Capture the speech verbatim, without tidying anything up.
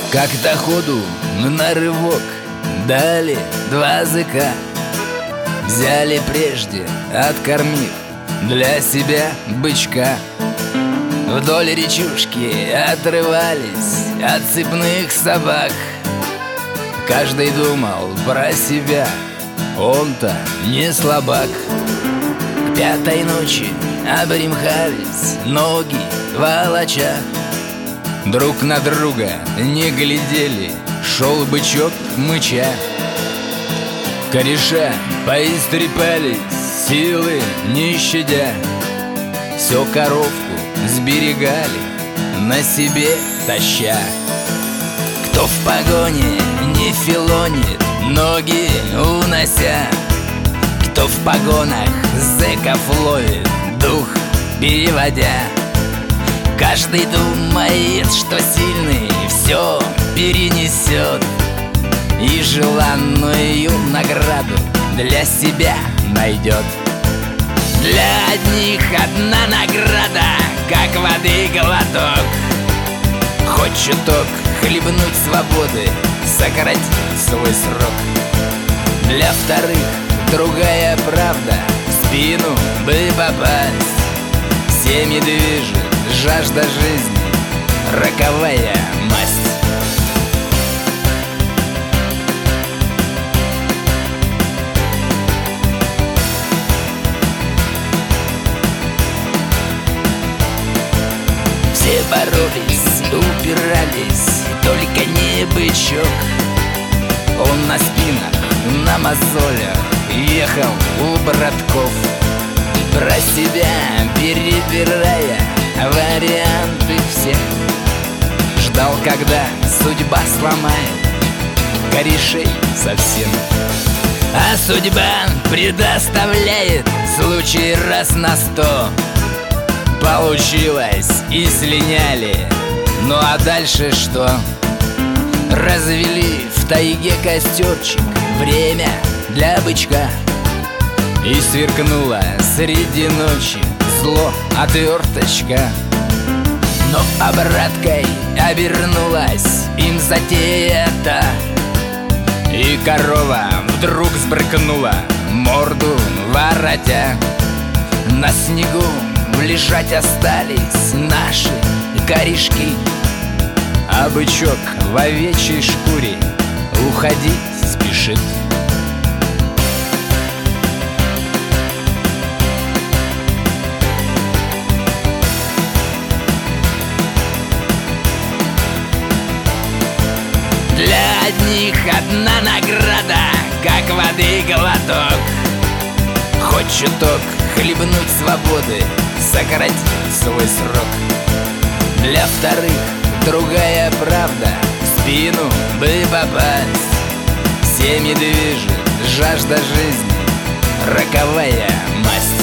Как-то ходу на рывок дали два зыка, взяли прежде, откормив для себя бычка. Вдоль речушки отрывались от цепных собак. Каждый думал про себя, он-то не слабак. К пятой ночи обремхались ноги волоча, друг на друга не глядели, шел бычок мыча. Кореша поистрепались, силы не щадя, всё коровку сберегали, на себе таща. Кто в погоне не филонит, ноги унося, кто в погонах зэков ловит, дух переводя. Каждый думает, что сильный все перенесет и желанную награду для себя найдет. Для одних одна награда, как воды глоток, хоть чуток хлебнуть свободы, сократить свой срок. Для вторых другая правда, в спину бы попасть. Всеми движет жажда жизни, роковая масть. Все боролись, упирались, только не бычок. Он на спинах, на мозолях ехал у братков, про себя перебирая варианты все. Ждал, когда судьба сломает корешей совсем. А судьба предоставляет случай раз на сто. Получилось и слиняли, ну а дальше что? Развели в тайге костерчик, время для бычка. И сверкнула среди ночи зло отверточка. Но обраткой обернулась им затея-то, и корова вдруг сбрыкнула, морду воротя. На снегу лежать остались наши корешки, а бычок в овечьей шкуре уходить спешит. Для одних одна награда, как воды глоток, хоть чуток хлебнуть свободы, сократить свой срок. Для вторых другая правда, в спину бы попасть. Всеми движет жажда жизни, роковая масть.